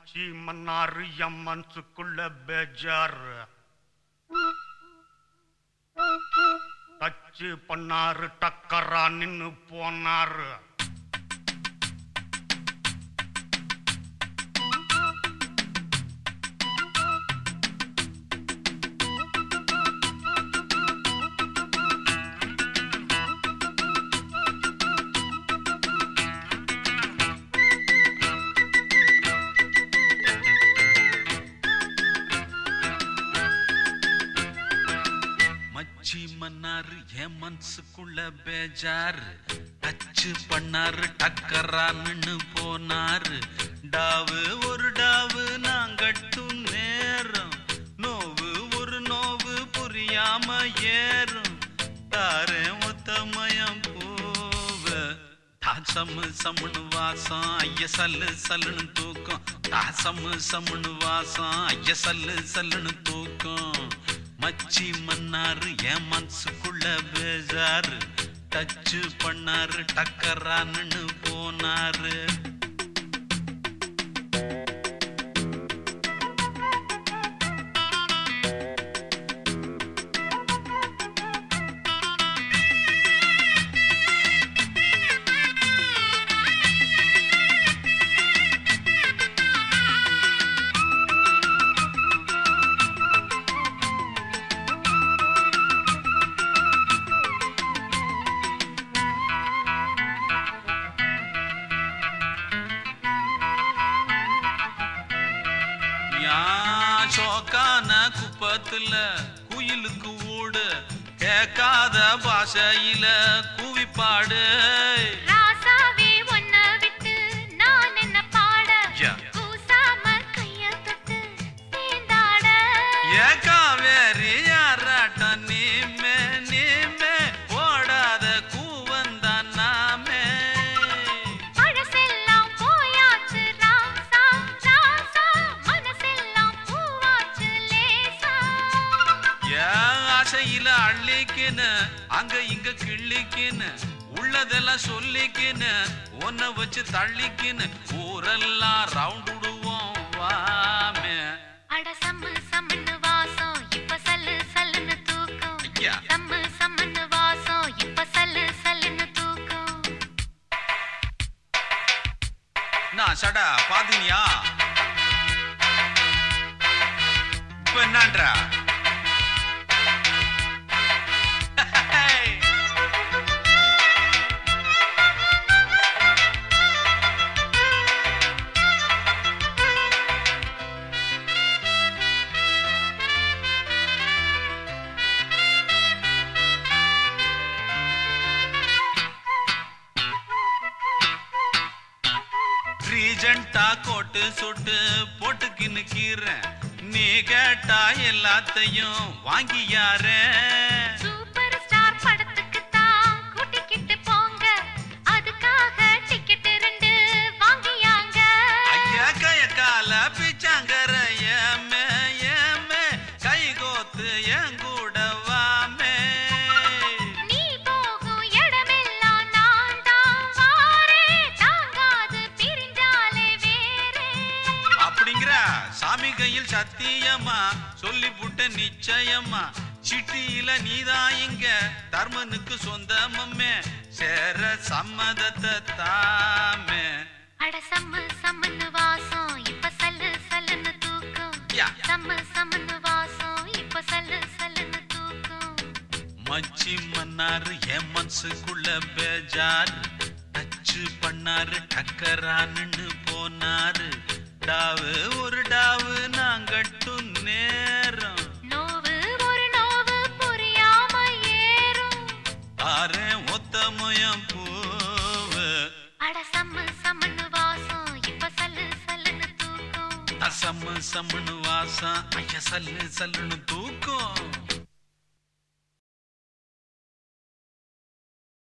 மச்சி மன்னாரு என் மனசுக்குள்ள பேஜாரு டச்சு பண்ணாரு டக்கரா நின்னு போனாரு மச்சி மன்னாரு என் மனசுக்குள்ள பேஜாரு டச்சு பண்ணாரு டக்கரா நின்னு போனாரு டாவு ஒரு டாவு நாங்கட்டும் நேரம் நோவு ஒரு நோவு புரியாம ஏறும் தாரேன் ஒத்தமயம் பூவ தாசமு சம்முனு வாசம் ஐய சல்லு சல்லுன்னு தூக்கம் தாசமு சம்முனு வாசம் ஐய சல்லு சல்லுன்னு தூக்கம் மச்சி மன்னாரு என் மனசுக்குள்ள பேஜாரு டச்சு பண்ணாரு டக்கரான்னு போனாரு சோக்கான குப்பத்துல குயிலுக்கு ஊடு கேட்காத பாஷையில கூவிப்பாடு ராசாவே ஒன்ன விட்டு நான் என்ன பாட கூசாம கைய தொட்டு சேந்தாட ஏக்கா வேறு யாராட்டம் நீமே நீமே போடாத கூவந்தான் நாமே பழசெல்லாம் போயாச்சு ராசா ராசா மனசெல்லாம் பூவாச்சு லேசா ஆசையில அள்ளிக்கின்னு அங்க இங்க கிள்ளிக்கின்னு உள்ளதெல்லாம் சொல்லிக்கின்னு ஒன்ன வச்சு தள்ளிக்கின்னு ஊரெல்லாம் ரவுண்ட் விடுவோம் வாமே அட சம்மு சம்மன்னு வாசம் இப்ப சல்லு சல்லுன்னு தூக்கம் சம்மு சம்மன்னு வாசம் இப்ப சல்லு சல்லுன்னு தூக்கம் நான் சடா பாத்தீங்களா இப்ப என்னன்றா ரீஜெண்டா கோட்டு சுட்டு போட்டுக்கின்னு கீறேன் நீ கேட்டா எல்லாத்தையும் வாங்கி யாரே சூப்பர் ஸ்டார் படத்துக்கு தான் கூட்டிக்கிட்டு போங்க அதுக்காக டிக்கெட் 2 வாங்கியாங்க ஐயா கையக்கால பிச்சாங்கற ஏமே ஏமே கை கோத்து என் கூட வாமே நீ போகும் இடமெல்லாம் நான் தான் வாரே தாங்காது பிரிஞ்சாலே வேறே அப்படிங்கிற சாமி கையில் சத்தியமா சொல்லி புட்ட நிச்சயமா சிட்டியில நீதான் இங்க தர்மனுக்கு சொந்தமே சேர சம்மதத்தை தாமே அட சம்மு சம்மன்னு வாசம் இப்ப சல்லு சல்லுன்னு தூக்கம் சம்மு சம்மன்னு வாசம் இப்ப சல்லு சல்லுன்னு தூக்கம் மச்சி மன்னாரு என் மனசுக்குள்ள பேஜாரு டச்சு பண்ணாரு டக்கரான்னு போனாரு டாவு ஒரு டாவு நாங்கட்டும் நேரம் நோவு ஒரு நோவு புரியாம ஏறும் ஆரேன் ஒத்தமயம் பூவு அட சம்மு சம்மன்னு வாசம் இப்ப சல்லு சல்லுன்னு தூக்கம் சம்மு சம்முன்னு வாசம் ஐயா சல்லு சல்லுன்னு தூக்கம்